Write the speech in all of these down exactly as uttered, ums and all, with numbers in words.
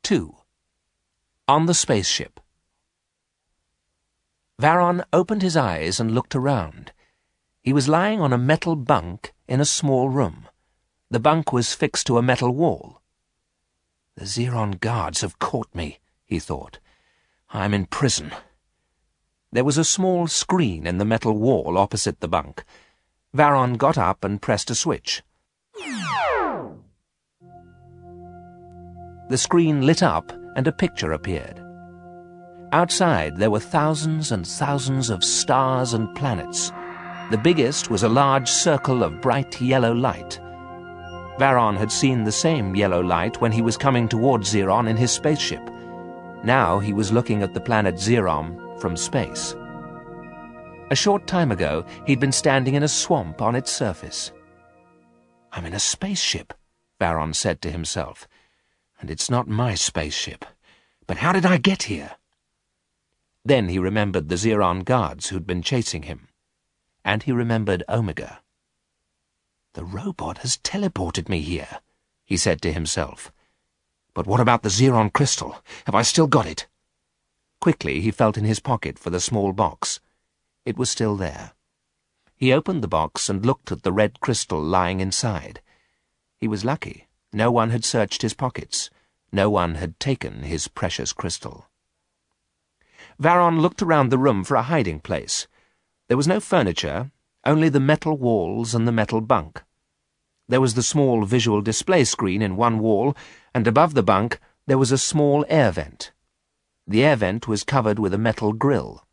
two. On the spaceship. Varon opened his eyes and looked around. He was lying on a metal bunk in a small room. The bunk was fixed to a metal wall. The Zeron guards have caught me, he thought. I am in prison. There was a small screen in the metal wall opposite the bunk. Varon got up and pressed a switch. The screen lit up and a picture appeared. Outside there were thousands and thousands of stars and planets. The biggest was a large circle of bright yellow light. Varon had seen the same yellow light when he was coming towards Zeron in his spaceship. Now he was looking at the planet Zeron from space. A short time ago, he'd been standing in a swamp on its surface. I'm in a spaceship, Varon said to himself. And it's not my spaceship. But how did I get here? Then he remembered the Zeron guards who'd been chasing him. And he remembered Omega. The robot has teleported me here, he said to himself. But what about the Zeron crystal? Have I still got it? Quickly he felt in his pocket for the small box. It was still there. He opened the box and looked at the red crystal lying inside. He was lucky. No one had searched his pockets. No one had taken his precious crystal. Varon looked around the room for a hiding place. There was no furniture, only the metal walls and the metal bunk. There was the small visual display screen in one wall, and above the bunk there was a small air vent. The air vent was covered with a metal grill.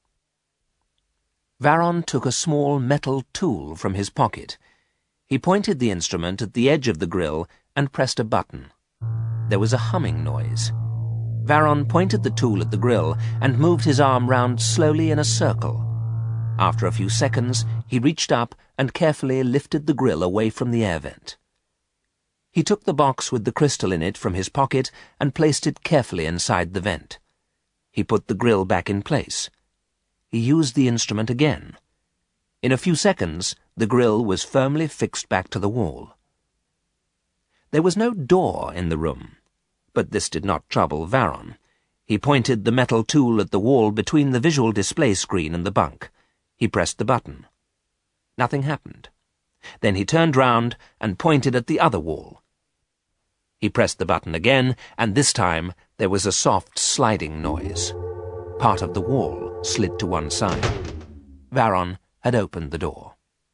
Varon took a small metal tool from his pocket. He pointed the instrument at the edge of the grill and pressed a button. There was a humming noise. Varon pointed the tool at the grill and moved his arm round slowly in a circle. After a few seconds, he reached up and carefully lifted the grill away from the air vent. He took the box with the crystal in it from his pocket and placed it carefully inside the vent. He put the grill back in place. He used the instrument again. In a few seconds, the grill was firmly fixed back to the wall. There was no door in the room, but this did not trouble Varon. He pointed the metal tool at the wall between the visual display screen and the bunk. He pressed the button. Nothing happened. Then he turned round and pointed at the other wall. He pressed the button again, and this time there was a soft sliding noise. Part of the wall slid to one side. Varon had opened the door.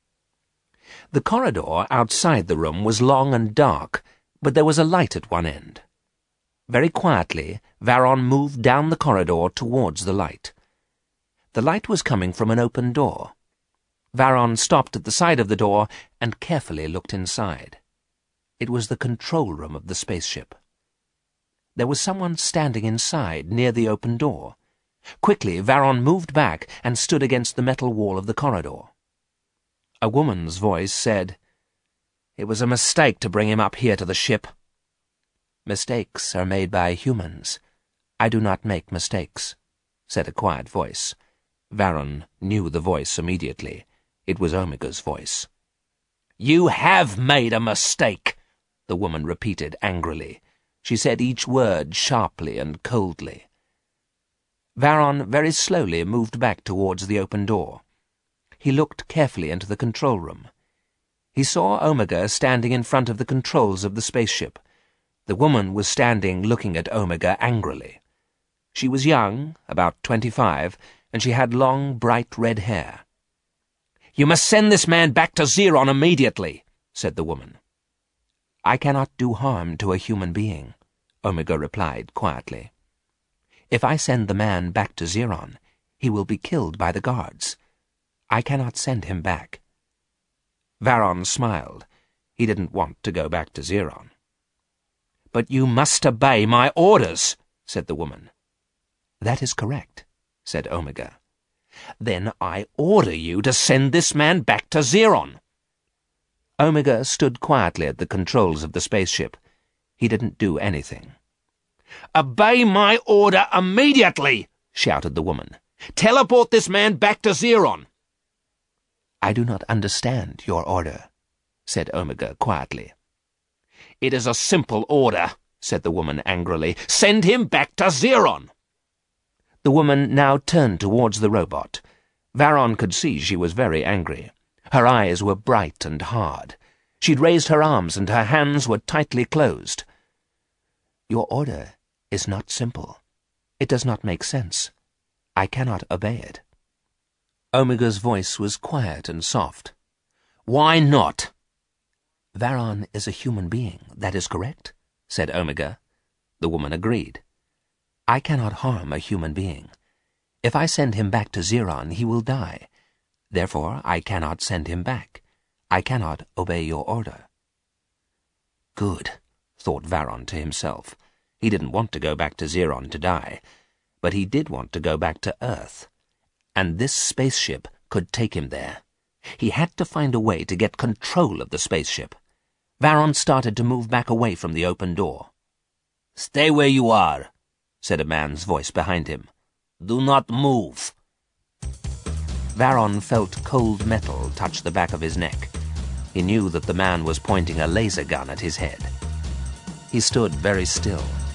The corridor outside the room was long and dark, but there was a light at one end. Very quietly, Varon moved down the corridor towards the light. The light was coming from an open door. Varon stopped at the side of the door and carefully looked inside. It was the control room of the spaceship. There was someone standing inside near the open door. Quickly, Varon moved back and stood against the metal wall of the corridor. A woman's voice said, "It was a mistake to bring him up here to the ship." "Mistakes are made by humans. I do not make mistakes," said a quiet voice. Varon knew the voice immediately. It was Omega's voice. "You have made a mistake," the woman repeated angrily. She said each word sharply and coldly. Varon very slowly moved back towards the open door. He looked carefully into the control room. He saw Omega standing in front of the controls of the spaceship. The woman was standing looking at Omega angrily. She was young, about twenty-five, and she had long, bright red hair. "You must send this man back to Zeron immediately," said the woman. "I cannot do harm to a human being," Omega replied quietly. "If I send the man back to Zeron, he will be killed by the guards. I cannot send him back." Varon smiled. He didn't want to go back to Zeron. "But you must obey my orders," said the woman. "That is correct," said Omega. "Then I order you to send this man back to Zeron." Omega stood quietly at the controls of the spaceship. He didn't do anything. "Obey my order immediately," shouted the woman. "Teleport this man back to Zeron." "I do not understand your order," said Omega quietly. "It is a simple order," said the woman angrily. "Send him back to Zeron!" The woman now turned towards the robot. Varon could see she was very angry. Her eyes were bright and hard. She'd raised her arms and her hands were tightly closed. "Your order is not simple. It does not make sense. I cannot obey it." Omega's voice was quiet and soft. "Why not?" "Varon is a human being, that is correct?" said Omega. The woman agreed. "I cannot harm a human being. If I send him back to Zeron, he will die. Therefore, I cannot send him back. I cannot obey your order." Good, thought Varon to himself. He didn't want to go back to Zeron to die, but he did want to go back to Earth. And this spaceship could take him there. He had to find a way to get control of the spaceship. Varon started to move back away from the open door. "Stay where you are," said a man's voice behind him. "Do not move." Varon felt cold metal touch the back of his neck. He knew that the man was pointing a laser gun at his head. He stood very still.